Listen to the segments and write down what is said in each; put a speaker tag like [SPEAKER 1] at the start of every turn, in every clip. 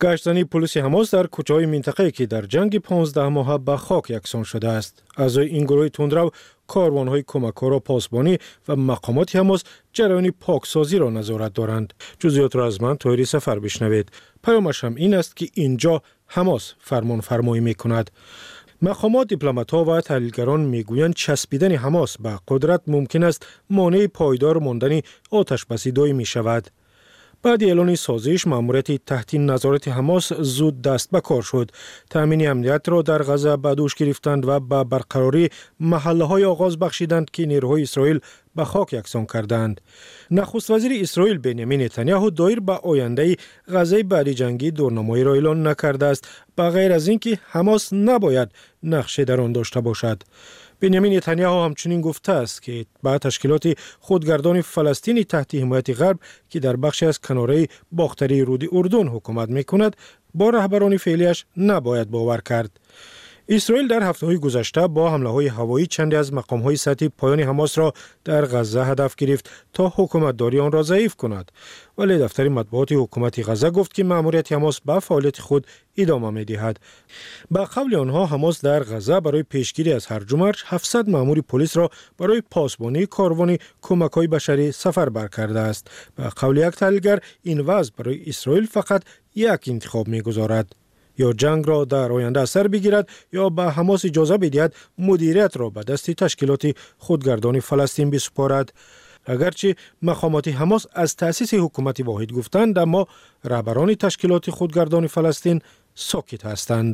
[SPEAKER 1] گشتنی پلیس حماس در کوچه‌های منطقه‌ای که در جنگ 15 ماه به خاک یکسان شده است. اعضای این گروه تندرو کاروان‌های کمک‌آور پاسبانی و مقامات حماس جریان پاکسازی را نظارت دارند. جزئیات را از من طاهری سفر بشنوید. پیامش هم این است که اینجا حماس فرمان فرمایی می‌کند. مقامات، دیپلمات‌ها و تحلیلگران میگویند چسبیدن حماس به قدرت ممکن است مانع پایدار ماندن آتش‌بسی دائمی شود. بعد اعلان سازش، ماموریت تحت نظارت حماس زود دست به کار شد. تامین امنیت را در غزه به دوش گرفتند و به برقراری محله‌های آغاز بخشیدند که نیروهای اسرائیل به خاک یکسان کردند. نخست وزیر اسرائیل بنیامین نتانیاهو دایر به آینده غزه بعد جنگی دورنمایی را اعلان نکرده است، به غیر از اینکه حماس نباید نقشی در آن داشته باشد. بنیامین نتانیاهو همچنین گفته است که با تشکیلات خودگردان فلسطینی تحت حمایت غرب که در بخشی از کناره باختری رود اردن حکومت می‌کند، با رهبران فعلیش نباید باور کرد. اسرائیل در هفته‌های گذشته با حمله‌های هوایی چندی از مقام‌های سطحی پایان حماس را در غزه هدف گرفت تا حکومتداری آن را ضعیف کند. ولی دفتر مطبوعات حکومت غزه گفت که مأموریت حماس به فعالیت خود ادامه می‌دهد. با قول آنها حماس در غزه برای پیشگیری از هرج و مرج 700 مأمور پلیس را برای پاسبانی کاروان کمک‌های بشری سفربر کرده است. با قول یک تحلیلگر این وضع برای اسرائیل فقط یک انتخاب می‌گذارد: یا جنگ را در آینده سر بگیرد یا به حماس اجازه بدهد مدیریت را به دست تشکیلات خودگردان فلسطین بسپارد. اگرچه مقامات حماس از تأسیس حکومت واحد گفتند، اما رهبران تشکیلات خودگردان فلسطین ساکت هستند.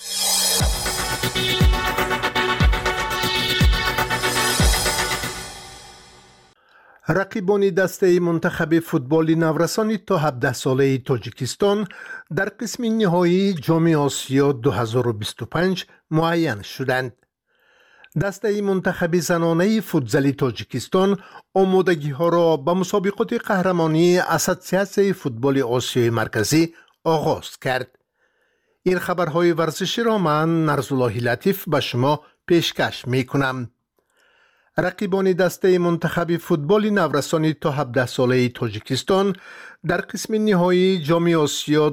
[SPEAKER 2] رقیبان دسته منتخب فوتبال نورسان تا 17 ساله تاجیکستان در قسم نهایی جام آسیا 2025 معین شدند. دسته منتخب زنانه فوتزال تاجیکستان آمادگی ها را به مسابقات قهرمانی اساسیاسیون فوتبال آسیای مرکزی آغاز کرد. این خبرهای ورزشی را من نرزالله لطیف به شما پیشکش می کنم. رقیبان دسته منتخب فوتبال نورسان تا 17 ساله تاجیکستان در قسم نهایی جام آسیا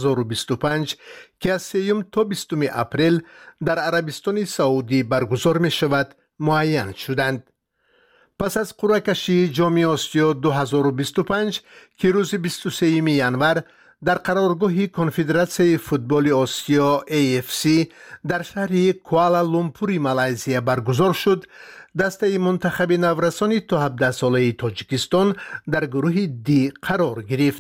[SPEAKER 2] 2025 که از 3 تا 20 اپریل در عربستان سعودی برگزار می شود معین شدند. پس از قرعه کشی جام آسیا 2025 که روز 23 ینور در قرارگاه کنفدراسیون فوتبال آسیا AFC در شهر کوالالامپور مالزی برگزار شد، دسته منتخب نورسان تا 17 ساله تاجیکستان در گروه دی قرار گرفت.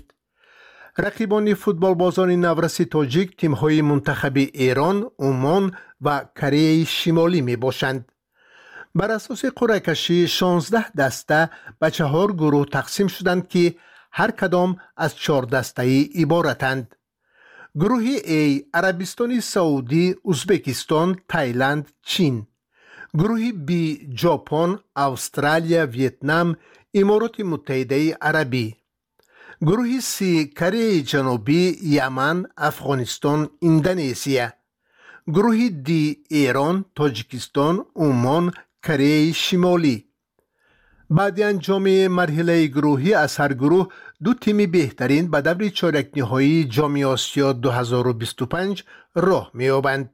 [SPEAKER 2] رقیبان فوتبال بازان نورسی تاجیک تیم‌های منتخب ایران، عمان و کره شمالی می باشند. بر اساس قرعه کشی 16 دسته به 4 گروه تقسیم شدند که هر کدام از 4 دسته عبارتند. گروه A عربستان سعودی، ازبکستان، تایلند، چین. گروه B ژاپن، استرالیا، ویتنام، امارات متحده عربی. گروه C کره جنوبی، یمن، افغانستان، اندونزیا. گروه D ایران، تاجیکستان، عمان، کره شمالی. بعد انجام مرحله گروهی از هر گروه 2 تیم بهترین به دور چهارک نهایی جام آسیا 2025 راه می‌یابند.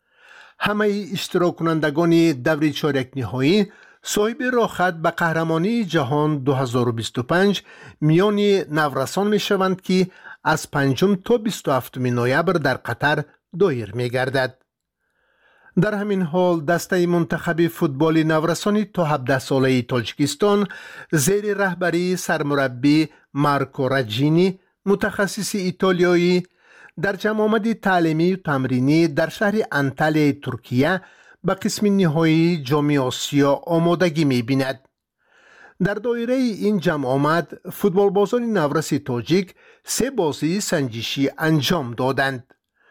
[SPEAKER 2] همه اشتراک کنندگان دور چهارک نهایی صاحب راهخط به قهرمانی جهان 2025 میان نورسان می شوند که از 5 تا 27 نوامبر در قطر دایر می گردد. در همین حال دسته منتخب فوتبال نورسان تا 17 ساله تاجیکستان زیر رهبری سرمربی مارکو راجینی متخصص ایتالیایی در جمع آمد تعلیمی و تمرینی در شهر انتالیا ترکیه به قسم نهایی جام آسیا آمادگی می بیند. در دایره این جمع آمد فوتبال بازان نورسی تاجیک 3 بازی سنجشی انجام دادند.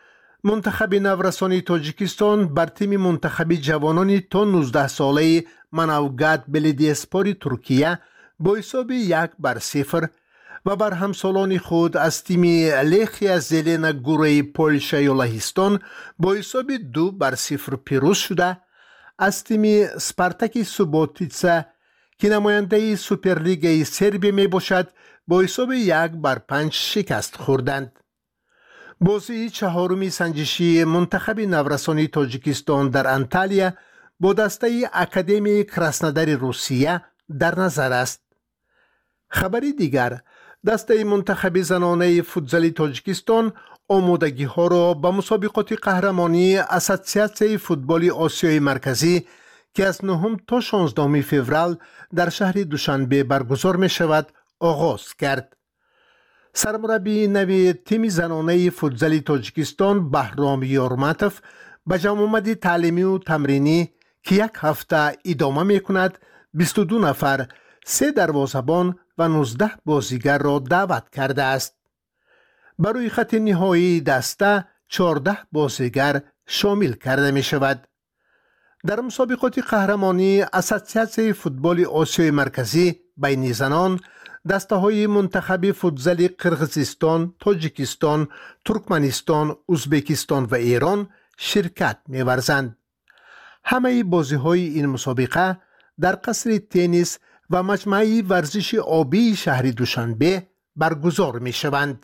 [SPEAKER 2] منتخب نورسان تاجیکستان بر تیم منتخب جوانان تا 19 ساله منوگات بلدیسپور ترکیه با حساب 1-0 و بر همسالان خود از تیم لخیا زلنا گروه پولشا و لهستان با حساب 2-0 پیروز شده، از تیم سپارتاک سوبوتیتسا که نماینده سوپرلیگ سربی می باشد با حساب 1-5 شکست خوردند. بازی چهارمی سنجشی منتخب نورسانی تاجیکستان در انتالیا با دسته اکادمی کراسنودار روسیه در نظر است. خبری دیگر، دسته منتخب زنانه فوتزال تاجیکستان آمادگی ها را به مسابقات قهرمانی اساسیاسیون فوتبال آسیای مرکزی که از 9 تا 16 فوریه در شهر دوشنبه برگزار می شود آغاز کرد. سرمربی نوی تیم زنانه فوتزال تاجیکستان بهرام یارمتوف به جمع آمد تعلیمی و تمرینی که یک هفته ادامه می کند 22 نفر، 3 دروازه‌بان و 19 بازیگر را دعوت کرده است. برای خط نهایی دسته 14 بازیگر شامل کرده می شود. در مسابقات قهرمانی اساسیاسیون فوتبال آسیای مرکزی بین زنان، دسته های منتخب فوتزال قرقیزستان، تاجیکستان، ترکمنستان، ازبکستان و ایران شرکت می ورزند. همه بازی های این مسابقه در قصر تنیس و مجمع ورزش آبی شهر دوشنبه برگزار می شوند.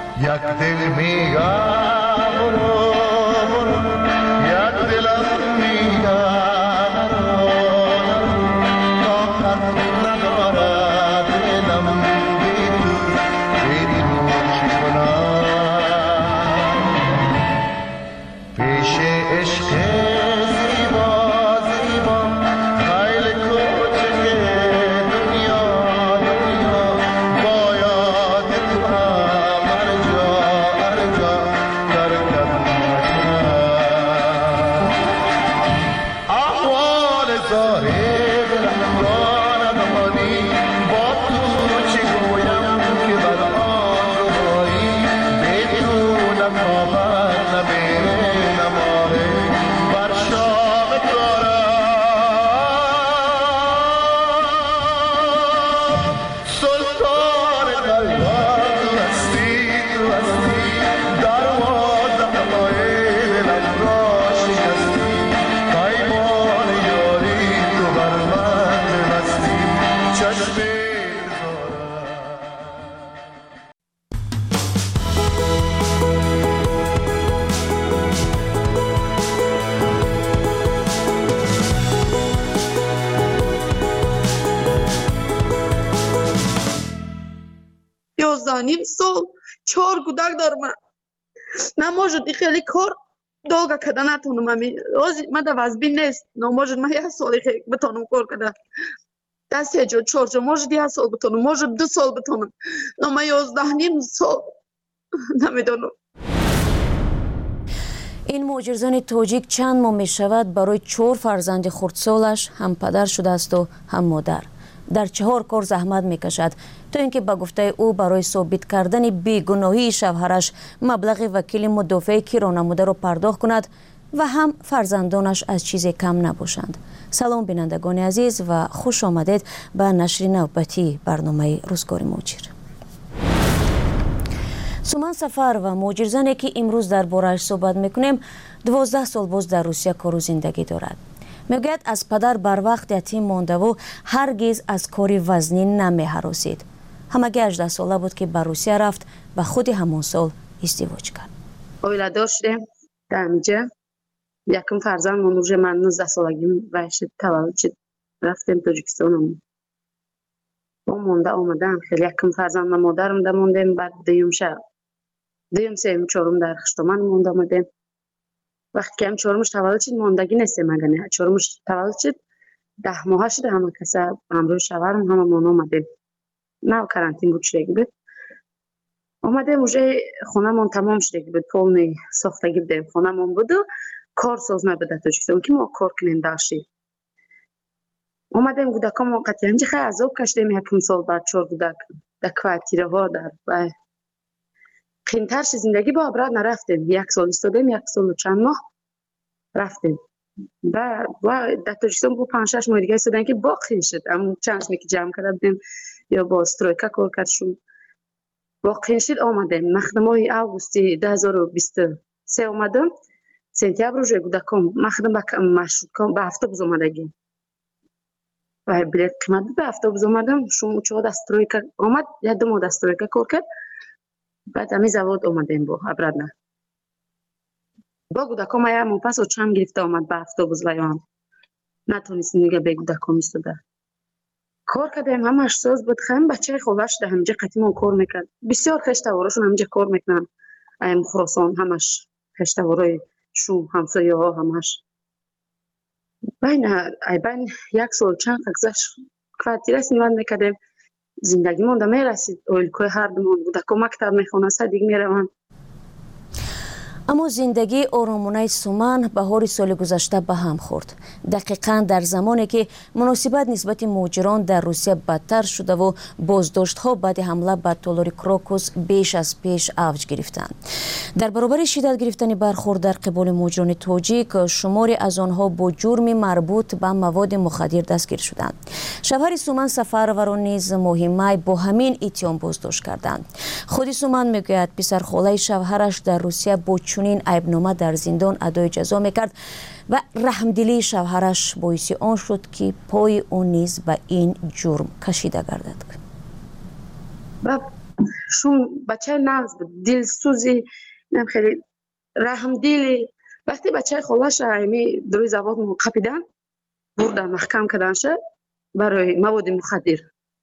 [SPEAKER 3] ним сол 4 кудак дорам. Не може ди хели кор долго када натонам ами рози ма да вазби нест, но може ма я соли бетонам кор када. Да сеҷо 4 може ди 1 сол бетонам, може 2 сол бетонам. Но ма 11 ним сол намедонам.
[SPEAKER 4] این مهاجرزن تاجیک چند ماه می شود برای 4 فرزند خردسالش هم پدر شده است و هم مادر. در 4 کار زحمت می کشد تا اینکه به گفته او برای ثابت کردن بیگناهی شوهرش مبلغ وکیل مدافع کیرانموده را پرداخت کند و هم فرزندانش از چیزی کم نباشند. سلام بینندگان عزیز و خوش آمدید به نشر نوبتی برنامه روزگار مهاجر. سومن سفر و مهاجرزنی که امروز درباره‌اش صحبت میکنیم 12 سال باز در روسیه کار و زندگی دارد. میگوید از پدر بر وقت یتیم مانده و هرگز از کاری وزنی نمی‌هراسید. همگی 18 ساله بود که به روسیه رفت و خود همون سال ازدواج کرد.
[SPEAKER 3] اویلا داشتیم در اینجا یکم فرزند منوژه من 19 سالگیم وحشت تولد شد رفتیم تاجیکستان. با مونده آمدم خیلی یکم فرزند مادرم ده موندیم بعد دویم سوم چهارم در خشتمان مونده آمدیم. وقتی که هم چهارمش تولد شد ماندگی نیستیم مگه چهارمش تولد شد 10 ماه شد همه کسی همراه شوهرم همه مون آمدیم. نه کرانتین بود شدگی بود. آمدیم اونجا خونه‌مون تمام شدگی بود پولنی ساختگی بودیم خونه‌مون بود و کار ساز نبوده تاجیکستان که ما کار کنیم داشتیم. آمدیم کودکام وقتی همچه خیلی عذاب کشیدیم یکم سال بعد 4 کودک در کوارتیره ها در قیمترش زندگی با ابراد نرفتیم 1 سال استادیم 1 سال و چند ماه رفتیم و در تاجیکستان با 5-6 ماه دیگه استادن که با خیلی شد اما چندشمی که جمع کرده بودیم یا با استرویکا کار کردشون با خیلی شد آمدیم مخدم های اوگوستی 2023 آمدم سنتیابر روی کودکام مخدم به هفته آمدگیم و بلیت قیمت به هفته آمدم شما چه دسترویکا آمد یا 2 ماه دسترویکا کار کرد بعد همی زواد آمدیم با ابرادنا با کودکام یا پس و چم گرفته آمد به اتوبوس لیان نتونستیم دیگه به کودکام ایستاده کار کردیم همش ساز بود خیم بچه خودش ده همینجا قدیما کار میکرد بسیار خشتواراشون همینجا کار میکنن ایم خراسان همش خشتوارای شوم همسایه ها همش بین یک سال چند گذشت کواردیر استفاده میکردیم زندگی مونده میرسید اولکوی هر دومون کودکام مکتب میخونن صدیق میرون
[SPEAKER 4] اما زندگی آرامانه سومن بهار سال گذشته به هم خورد. دقیقاً در زمانی که مناسبت نسبت مهاجران در روسیه بدتر شده و بازداشت‌ها بعد حمله به تالار کراکوس بیش از پیش اوج گرفتند. در برابر شدت گرفتن برخورد در قبال مهاجران تاجیک، شماری از آنها با جرم مربوط به مواد مخدر دستگیر شدند. شوهر سومن سفروران نیز مهمه با همین اتهام بازداشت کردند. خود سومن میگوید پسرخاله شوهرش در روسیه با چنین عیبنامه در زندان ادای جزا میکرد و رحمدلی شوهرش باعث آن شد که پای او نیز به این جرم کشیده گردد.
[SPEAKER 3] شون بچه ناز بود دلسوزی خیلی رحمدلی وقتی بچه خالش همی دروی زباد قپیدن بردن محکم کردن شد برای مواد مخدر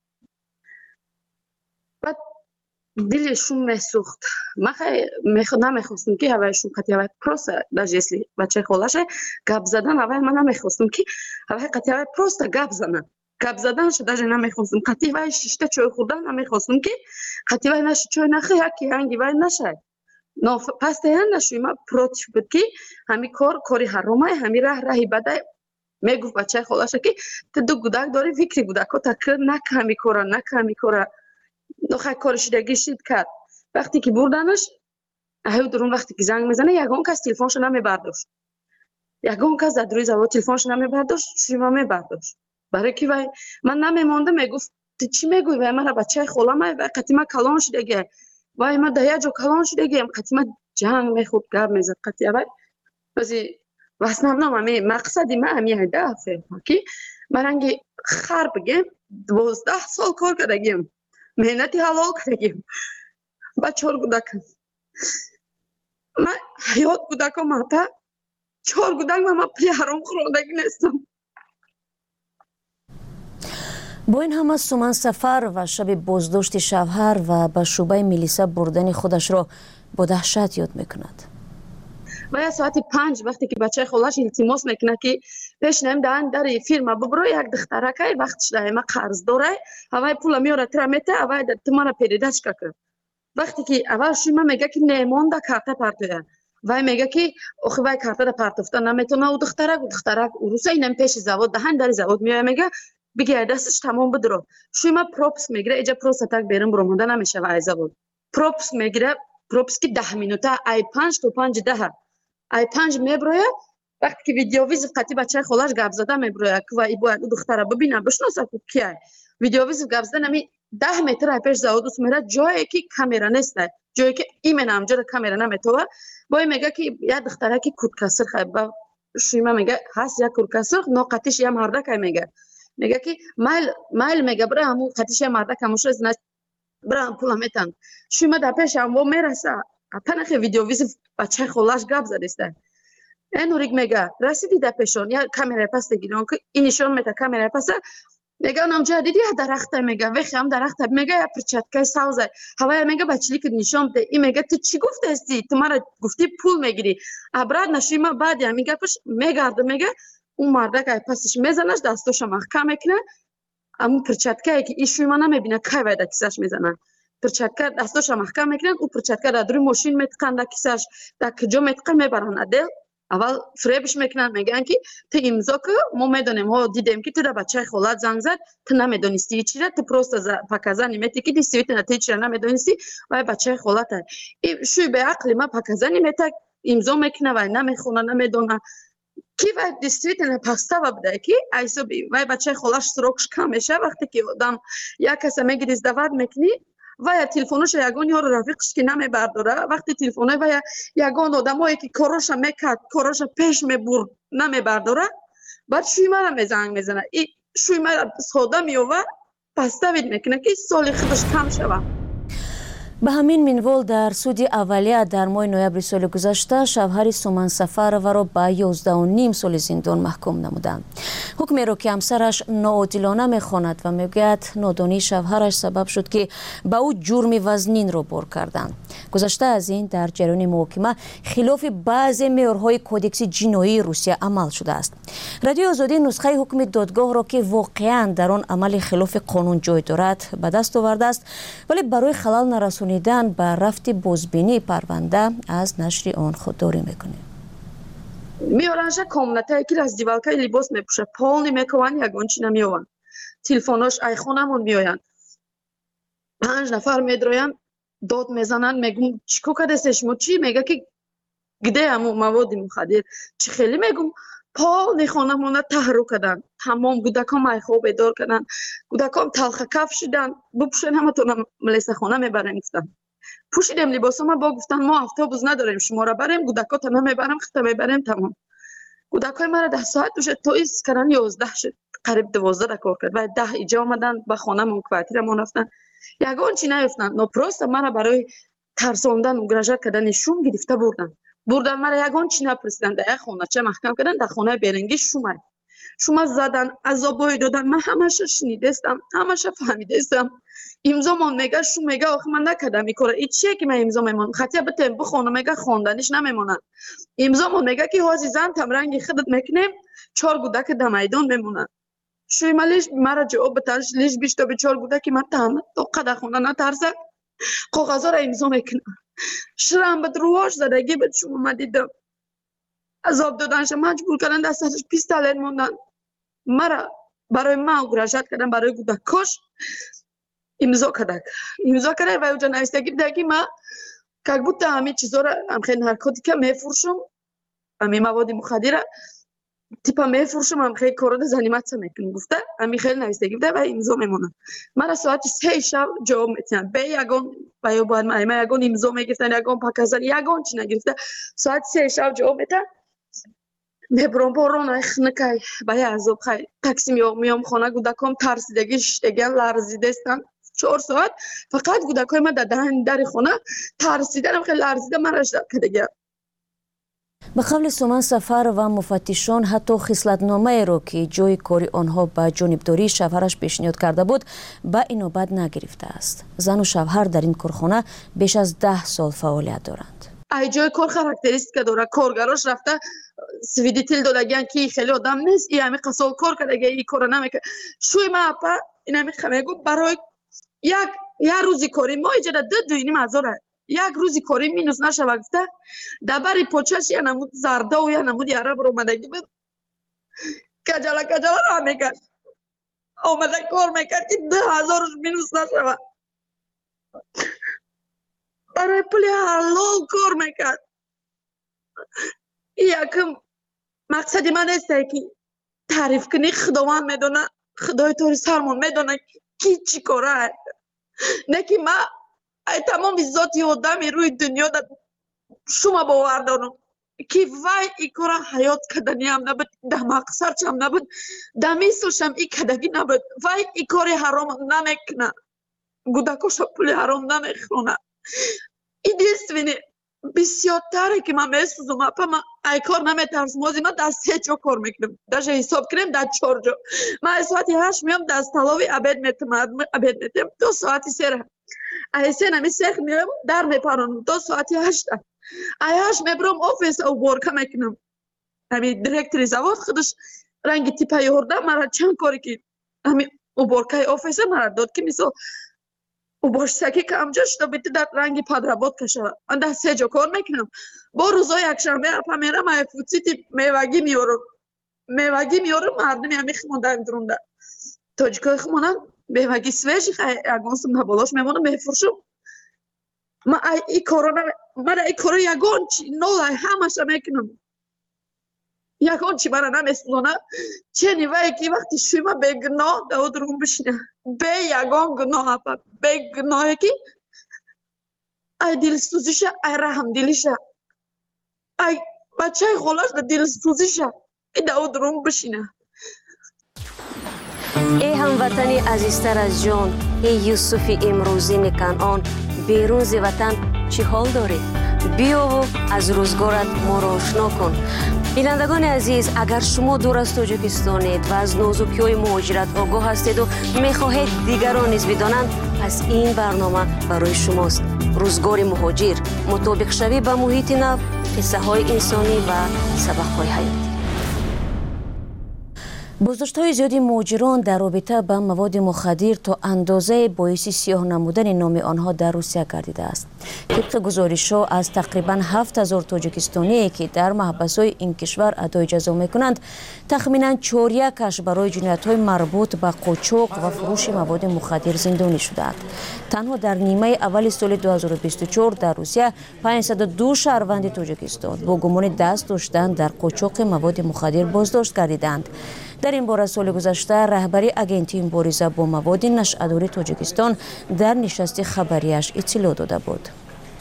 [SPEAKER 3] بعد دلشون میسوخت من نمیخواستم که هوایشون قطعی هوای پروست даже если بچه خالش گپ زدن هوای من نمیخواستم که هوای قطعی هوای پروست گپ زدن گپ زدن شد даже نمیخواستم قطعی هوای شیشته چای خوردن نمیخواستم که قطعی هوای نشه چای نخه یکی هنگی هوای نشه پس تهیان نشوی من پروتش بود که همی کاری حرامه همی راهی بده میگفت بچه خالش که تو دو گودک داری فکری گودک ها تکرر نکه همی کاره نخواه کارش دگیشید کرد وقتی که بردنش درون وقتی که زنگ میزنه یگان کس تلفنش نمیبرداشت یگان کس در روی زبان تلفنش نمیبرداشت شما میبرداشت برای که من نمیمانده میگفت تو چی میگوی و من بچه خالم و قطیمه کلان شدگه و من ده جا کلان شدگه قطیمه جنگ میخود گرد میزد قطیمه بازی و اصلا مقصدی من همیه ده فهم که مرنگی خر بگیم 12 سال کار کردگیم مهنتی حلال کردگیم با 4 گودکم من حیات گودکم ماتا 4 گودک من پلی حرام خوردگی نیستم.
[SPEAKER 4] با این همه سومن سفر و شب بازداشت شوهر و به شعبه میلیسا بردن خودش را با دهشت یاد میکند.
[SPEAKER 3] و ساعت 5 وقتی که بچه خالش التماس میکنه که پیش نیم دهن در فیرما ببرو یک دخترکه وقتش ده ما قرض داره هوای پول میاره ترمیته هوای تمارا پیریدش که وقتی که اول شما میگه که نمیمونده کارت پارتویا و میگه که آخه وای کارت پارتوفتا نمیتونه او دخترک روسا اینم پیش زواد دهن در زواد میاد میگه بگه دستش تمام بدرو شما پروپس میگیره اینجا پروستاتک بیرون برمونده نمیشه و زواد پروپس میگیره پروپس که 10 مینوته ای 5 تا 5 10 ای 5 میبروه وقتی که ویدیو ویز قطعی بچه خالش گپ زده میبروه که وای باید دختره ببینه بشناسه کیه ویدیو ویز گپ زده نمی 10 متر پیش زاودوس میره جایی که کامera نیست جایی که ایمن همجور کامera نمیتوه وای میگه که یا دختره که کود کسر خیبه شیما میگه هست یا کود کسر ناقتیش یا مردک میگه که مایل میگه برای همون قتیش یا مردک هموش از نه برای هم پول همیتن شیما در پیش هم و میرسه پنخ ویدیو ویز بچه خلاش گپ زده این اوریک میگه رسیدی در پیشون یا کامera پس گیرون که اینشون میته کامera پس میگه اونم جا دیدی درخته میگه وقتی هم درخته میگه یا پرچتکای سوزه هوای میگه بچلی که نشون بده این میگه تو چی گفته هستی تو مرا گفتی پول میگیری ابراد نشیما بعد یا میگه پش میگرده میگه اون مردک پسش میزنش دستش محکم میکنه اما پرچتکایی که ایشوی ما نمیبینه که وای کیسش میزنن پرچتکا دستش محکم میکنن او پرچتکا در روی ماشین میتقن در کیسش در کجا میتقن میبرن دل اول فریبش میکنن میگن که تو امضا که ما میدونیم ها دیدیم که تو در بچه خالت زنگ زد تو نمیدونستی چی را تو پروست پاکازانی میتی که دیستویت نتی چی را نمیدونستی و بچه خالت شوی به عقل ما پاکازانی میته امضا میکنه و نمیخونه نمیدونه کی و دیستویت نپاستا و بده که ایسو و بچه خالش سروکش کم میشه وقتی که آدم یک کس میگیری ازدواج میکنی و یا تلفنش یگان یارو رفیقش که نمیبرداره وقتی تلفنه و یگان آدمایی که کاراش میکرد کاراش پیش میبرد نمیبرداره بعد شوی مرا میزنگ میزنه این شوی مرا ساده میوه پس دوید میکنه که سالی خودش کم شوه.
[SPEAKER 4] به همین منوال در سود اولیه در ماه نوامبر سال گذشته شوهر سومن سفرова را به 11.5 سال زندان محکوم نمودند. حکمی را که همسرش ناعادلانه میخواند و میگوید نادانی شوهرش سبب شد که به او جرم وزنین را بار کردند. گذشته از این در جریان محاکمه خلاف بعضی معیارهای کودکس جنایی روسیه عمل شده است. رادیو آزادی نسخه حکم دادگاه را که واقعا در آن عمل خلاف قانون جای دارد به دست آورده است، ولی برای خلل نرسانیدن به رفت بازبینی پرونده از نشر آن خودداری میکنه.
[SPEAKER 5] میارنش комната که раздевалка либос мепуша полный мекован ягончина миёван телефонош айхонамон миёянд 5 нафар медроян дод мезананд мегум чико кадесе шумо чи мега ки где аму маводи мухаддир чи хели мегум полный хонамона таҳру каданд тамом гудакон айхо бедор каданд гудакон талхакаф шуданд бупушен ҳаматона млесахона мебарем гуфтанд пушидем либосома бо гуфтанд мо автобус надорем шуморо барем гудакота мебарем хита мебарем тамом гудакои мара 10 соат уша то из каран 11 шуд қариб 12 да кор кард ва 10 иҷо омаданд ба хонамон квартирамон рафтанд ягон чи наёфтанд но просто мара барои тарсондан угража кардани шум гирифта бурдан мара ягон чи напурсиданд да як хонача маҳкам кардан дар хонаи беринги шума задан азобҳое додан ман ҳамаша шинидестам ҳамаша фаҳмидестам имзомон мега шум мега охи ман накардам ин кора ин чие ки ман имзо мемонам хатия битем бихонам мега хонданиш намемонад имзомон мега ки ҳози зантам ранги хидат мекунем 4 гудаки да майдон мемонад шуима лиш мара ҷавоб битарш лиш биштоби 4 гудаки ман таҳна то қада хона натарсак коғазора имзо мекунам ширам бит рувош задагӣ бит шумо ман дидам азоб доданша маҷбур кардан дасташ пистолет мондан мара барои ман угражат кардан барои гудакош имзо карда ва уҷа навистагӣ будаки ма как будто ҳамин чизора ҳамхел наркотика мефурӯшам ҳамин маводи мухаддира типа мефурӯшам ҳамхел корода заниматсия мекунам гуфта ҳамин хел навистагӣ буда ва имзо мемонад мара соати 3 шаб ҷавоб метиҳам бе ягон ва ё бояд ма ягон имзо мегирифтам ягон паказан ягон чи нагирифта соати 3 шаб ҷавоб метиҳам мебурам боронай хинакай бая азоб хай такси миём хона гудаком тарсидагӣ шиштагиан ларзидестанд 4 соат фақат гудакои ман дар даҳани дари хона тарсиданам хеле ларзида мара шида кадагиан.
[SPEAKER 4] به قول سومن سفرова مفتشان حتی خصلتنامه‌ای را که جای کاری آنها به جانبداری شوهرش پیشنهاد کرده بود به اینوبت نگرفته است. زن و شوهر در این کارخانه بیش از 10 سال فعالیت دارند.
[SPEAKER 5] ای جای کار خاراکتریستیکا داره کارگراش رفته свидетел додагиан ки хеле одам нест и ами қасол кор кадаги и кора намека шуи ма апа инами хамегу барои як рӯзи кори мо иҷада 2.5 ҳазора як рӯзи кори минус нашава гуфта дабари почаш я намуд зардову я намуд яра буромадаги буд каҷала ра мекард омада кор мекард ки 2,000 минус нашава барои пули ҳалол кор мекард якм мақсади ман несте ки таъриф кунӣ худованд медона худои тори сармон медона ки чӣ кора не ки ма тамоми зоти одами рӯи дунё шума бовардонам ки вай и кора ҳаёт каданиам набуд да мақсадшам набуд да мислшам и кадагӣ набуд вай и кори ҳаром намекуна гудакоша пули ҳаром намехона единственный бисёртаре ки ман месӯзам апа ман ай кор наметарсам ҳозир ман дар 3 ҷо кор мекунам даже ҳисоб кунем дар 4 ҷо ман соати 8 меом дар столови абед метем то соати 3 ай 3 нами сех меом дар мепаронам то соати 8 ай 8 мебурам офиса уборка мекунам ҳами директори завод худаш ранги типа ёрда мара чанд коре ки ҳами уборкаи офиса мара дод ки мисол уборщицаки камҷо шуда бити дар ранги подработка шава ман дар 3 ҷо кор мекунам бо рӯзои якшанбе апа мерам ай фуцити мевагӣ меёрам мардуми ҳами химондан дурунда тоҷикои химонан мевагӣ свежи ягон сумка болош мемонам мефурӯшам ман ин кора ягон чи нолай ҳамаша мекунам ягон чи мара намесӯзона чени вае ки вақти шуима бегуноҳ даодурум бишина бе ягон гуноҳ апа бегуноҳе ки ай дилсӯзиша ай раҳмдилиша ай бачаи холаш да дилсӯзиша ки даодурум бишина
[SPEAKER 4] ای هموطنی عزیزتر از جان ای یوسف امروزی کانان بیرون ز وطن چی حال داری؟ بیا و از روزگارت ما را آشنا کن. بینندگان عزیز، اگر شما دور از تاجیکستانید و از نازکی‌های مهاجرت آگاه هستید و می‌خواهید دیگران نیز بدانند، پس این برنامه برای شماست. روزگار مهاجر، مطابق شوی با محیط نو، قصه‌های انسانی و سبق‌های حیاتی. بازداشت‌های زیادی مهاجران در رابطه با مواد مخدر تا اندازه باعث سیاه نمودن نام آنها در روسیه گردیده است. طبق گزارش‌ها از تقریباً 7000 تاجیکستانی که در محبس‌های این کشور ادای جزا می‌کنند، تخمیناً 4/1 برای جنایت‌های مربوط به قاچاق و فروش مواد مخدر زندانی شده‌اند. تنها در نیمه اول سال 2024 در روسیه 502 شهروند تاجیکستان با گمان دست داشتن در قاچاق مواد مخدر بازداشت گردیدند. در این باره سال گذشته رهبری آژانس مبارزه با مواد نشئه‌داری تاجیکستان در نشست خبریش اطلاع داده بود.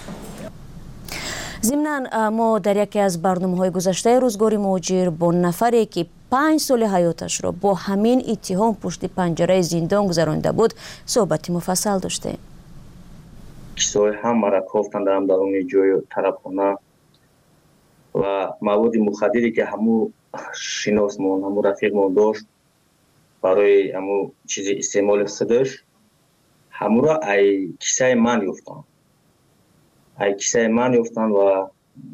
[SPEAKER 4] ضمناً ما در یکی از برنامه‌های گذشته روزگار مهاجر با نفری که 5 سال حیاتش را با همین اتهام پشت پنجره زندان گذرانده بود صحبت مفصل داشتیم.
[SPEAKER 6] کسای هم مرا گفتند در درون جای طرفخانه و مواد مخدری که همو شناسمون همو رفیقمون داشت برای همو چیزی استعمال استداش همو را ای کیسه من یفتن و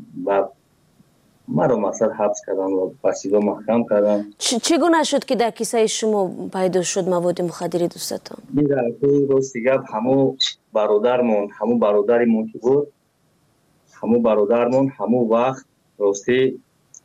[SPEAKER 6] مرا مقصد حبس کردن و بسیار محکم کردن.
[SPEAKER 4] چگونه شد که در کیسه شما پیدا شد مواد مخدری دوستتان؟
[SPEAKER 6] این در راستی گپ همو برادرمون که بود همو وقت راستی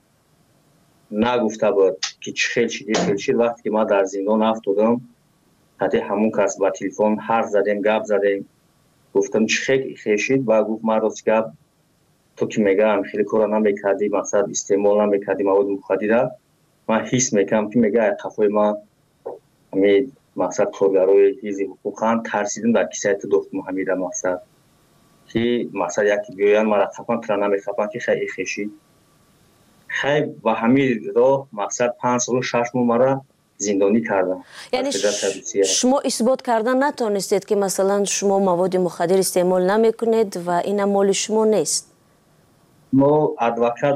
[SPEAKER 6] نگفته بود که چه خیل شد. وقتی که ما در زندان افتادم حتی همون کس با تلفن حرف زدیم گپ زدیم گفتم چه خیل شد و گفت ما راستی گپ تو که میگم خیلی کارا نمیکردی مقصد استعمال نمیکردی مواد مخدر من حس میکنم که میگه قفای ما همین مقصد کارگرای حزب حقوقا ترسیدم در کیسه تو دختم همین مقصد که مقصد یکی بیاین مرا خفن کرا نمیخفن که خیلی خیشید خیلی و همین راه مقصد 5 سال و 6 ماه مرا زندانی کردن.
[SPEAKER 4] یعنی شما اثبات کردن نتونستید که مثلا شما مواد مخدر استعمال نمیکنید و این مال شما نیست؟
[SPEAKER 6] ما ادوکات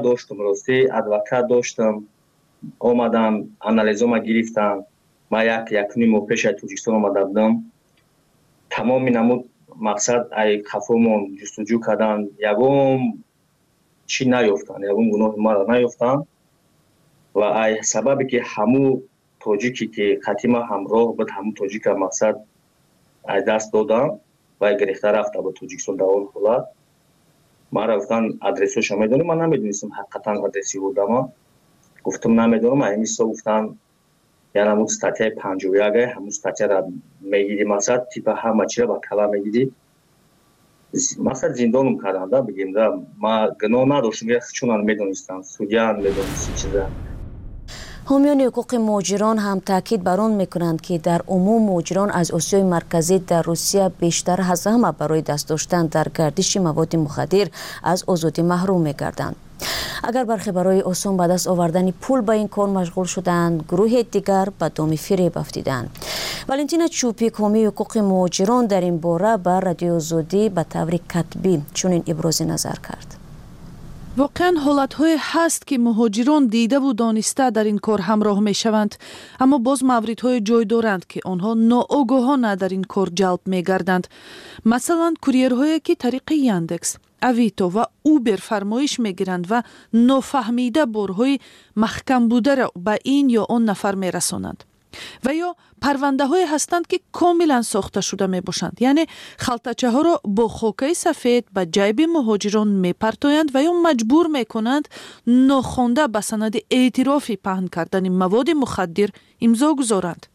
[SPEAKER 6] داشتم آمدم انالیزم گرفتم ما یک نیم ماه پیش توجیکستان آمده بودم تمام نمود مقصد ای خفومون جستجو کردن یگم چی نیافتن یگم گناه ما را نیافتن و ای سببی که همو توجیکی که خطیمه همراه بود همو توجیک مقصد ای دست دادن و گرفته رفته به توجیکستان در اون حالت ما را گفتن ادرسش میدونی من نمیدونستم حقیقتا ادرسی بودم گفتم نمیدونم همیشه گفتن یعنی همون استاتیای 51 همون استاتیا را میگیری مقصد تیپ همه چی را با کلا میگیری مقصد زندانم کردن بگیم ما گناه نداشتم چون میدونستم سودیا میدونست چیزا.
[SPEAKER 4] حامیان حقوق مهاجران هم تاکید بر آن میکنند که در عموم مهاجران از آسیای مرکزی در روسیه بیشتر از همه برای دست داشتن در گردش مواد مخدر از آزادی محروم میگردند. اگر برخی برای آسان به دست آوردن پول به این کار مشغول شدند، گروه دیگر به دام فریب افتادند. والنتینا چوپیک حامی حقوق مهاجران در این باره به رادیو آزادی به طور کتبی چنین ابراز نظر کرد.
[SPEAKER 7] واقعا حالت‌های هست که مهاجران دیده و دانسته در این کار همراه می‌شوند، اما باز موردهای جای دارند که آنها ناآگاهانه در این کار جلب می‌گردند. مثلا کوریرهایی که طریق یاندکس، اویتو و اوبر فرمایش می‌گیرند و نافهمیده بارهای محکم بوده را به این یا آن نفر می‌رسانند. و یا پرونده های هستند که کاملا ساخته شده می باشند، یعنی خلطچه ها را با خاکه سفید به جیب مهاجران می پرتایند و یا مجبور می کنند ناخوانده به سند اعترافی پهن کردن مواد مخدر امضا گذارند.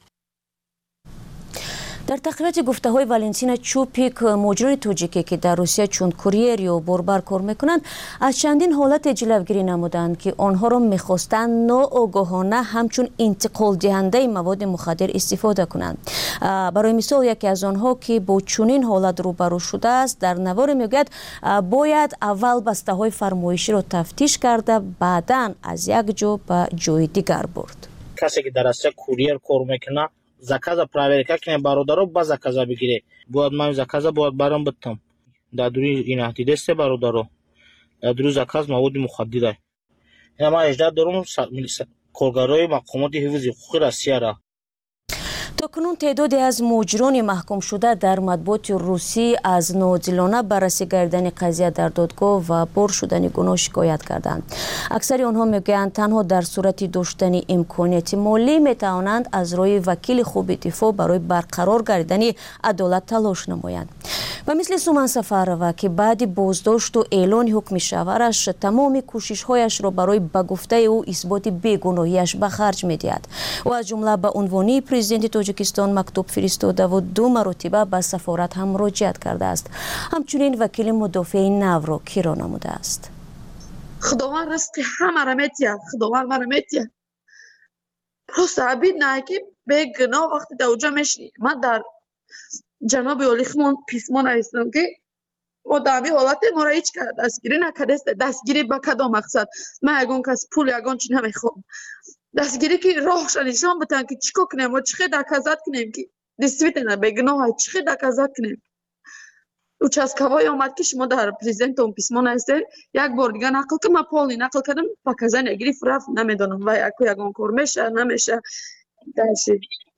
[SPEAKER 4] در تقویت گفته های والنتینا چوپیک، مهاجران تاجیکی که در روسیه چون کوریر یا بربر کار میکنند از چندین حالت جلوگیری نمودند که آنها را میخواستند ناآگاهانه همچون انتقال دهنده مواد مخدر استفاده کنند. برای مثال یکی از آنها که با چنین حالت روبرو شده است در نوار میگوید باید اول بسته های فرمایشی را تفتیش کرده بعداً از یک جا به جای دیگر برد.
[SPEAKER 8] کسی که در روسیه کوریر کار میکنه заказа проверка кине бародаро ба заказа бигире бояд ман заказа бояд барам биттам дар дури инаҳдидесте бародаро дар дури заказ маводи мухаддира ина ман эждад дорум коргарои мақомоти ҳифзи ҳуқуқи Россияра.
[SPEAKER 4] токунун теъдоде аз муҷирони маҳкумшуда дар матбуоти русӣ аз ноодилона баррасӣ гардидани қазия дар додгоҳ ва бор шудани гуноҳ шикоят карданд. аксари онҳо мегӯянд танҳо дар сурати доштани имконияти молӣ метавонанд аз рӯи вакили хуби дифоъ барои барқарор гардидани адолат талош намоянд. ва мисли Суман Сафарова ки баъди боздошту эълони ҳукми шавҳараш тамоми кӯшишҳояшро барои ба гуфтаи ӯ исботи бегуноҳиаш ба харҷ медиҳад. ӯ аз ҷумла ба унвони президенти Тоҷикистон мактуб фиристодаву 2 маротиба ба сафорат ҳам муроҷиат кардааст. ҳамчунин вакили мудофиаи навро киро намудааст.
[SPEAKER 5] худованд ризқи ҳамаро метиҳад, худованд маро метиҳад. просто абид не ки бегуноҳ вақти дар уҷа мешини. ман дар ҷаноби олихмон писмо нависдам ки мо дар ҳамин ҳолате моро ҳеҷ кас дастгирӣ накардаст. дастгирӣ ба кадом мақсад? ман ягон кас пул ягон чи намехоҳам. дастгирӣ ки роҳша нишон битан ки чӣ кор кунем ва чӣ хел доказат кунем ки действительно бегуноҳ чӣ хел доказат кунем. участковой омад ки шумо дар президентон писмо нависед. як бор дига нақл ки ман полни нақл кардам показания гирифт рафт намедонам ва ягон кор меша намеша даши.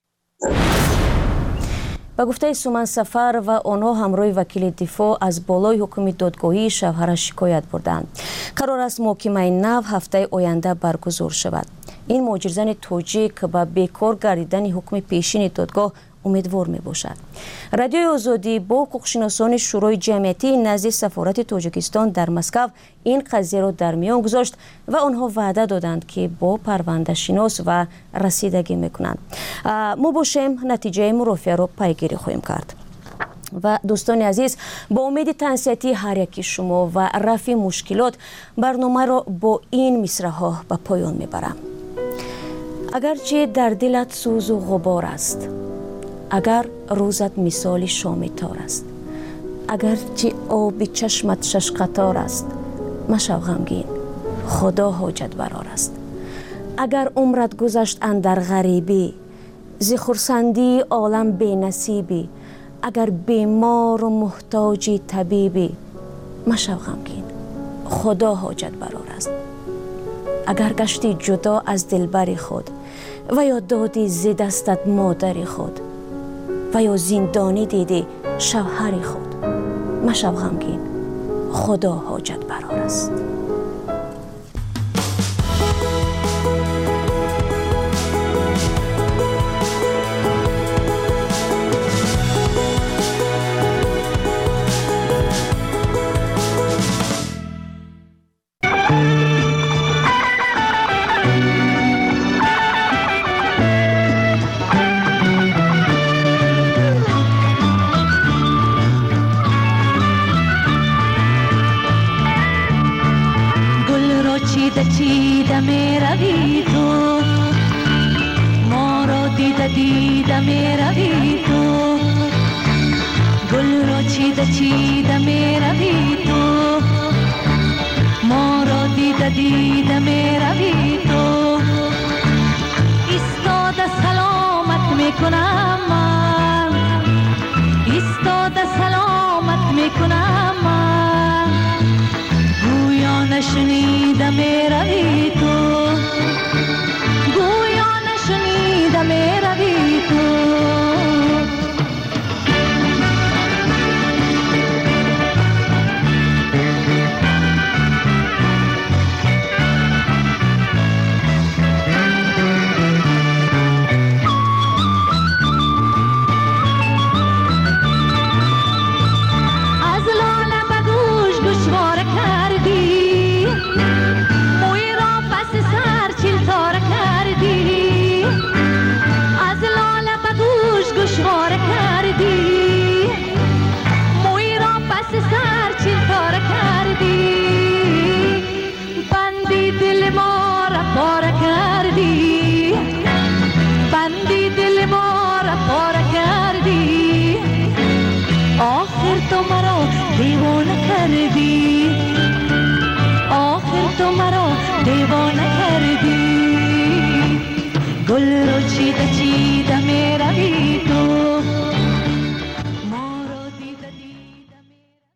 [SPEAKER 4] ба гуфтаи Суман Сафарова онҳо ҳамроҳи вакили дифоъ аз болои ҳукми додгоҳии шавҳараш шикоят бурданд. қарор аст муҳокимаи нав ҳафтаи оянда баргузор шавад. ин муҳоҷирзани тоҷик ба бекор гардидани ҳукми пешини додгоҳ умедвор мебошад. радиои озодӣ бо ҳуқуқшиносони шӯрои ҷамъиятии назди сафорати Тоҷикистон дар Москав ин қазияро дар миён гузошт ва онҳо ваъда доданд ки бо парвандашинос ва расидагӣ мекунанд. мо бошем натиҷаи мурофиаро пайгирӣ хоҳем кард. ва дӯстони азиз, бо умеди тансиятии ҳар яки шумо ва рафъи мушкилот барномаро бо ин мисраҳо ба поён мебарам. агарчи дар дилат сӯзу ғубор аст, агар рӯзат мисоли шоми тор аст, агарчи оби чашмат шашқатор аст, машав ғамгин, худо ҳоҷатбарор аст. агар умрат гузашт андар ғарибӣ, зи хурсандии олам бенасибӣ, агар бемору муҳтоҷи табибӣ, машав ғамгин, худо ҳоҷатбарор аст. агар гашти ҷудо аз дилбари худ ва ё доди зи дастат модари худ ва ё зиндонӣ диди шавҳари худ, машав ғамгин, худо ҳоҷатбарор аст.
[SPEAKER 9] چیده می روی تو، ما را دیده می روی تو، گل را چیده می روی تو، ما را دیده می روی تو. ایستاده سلامت میکنم من، ایستاده سلامت میکنم من، گویا نشنیده می روی تو، گویا نشنیده می روی تو. گل رو چیده می روی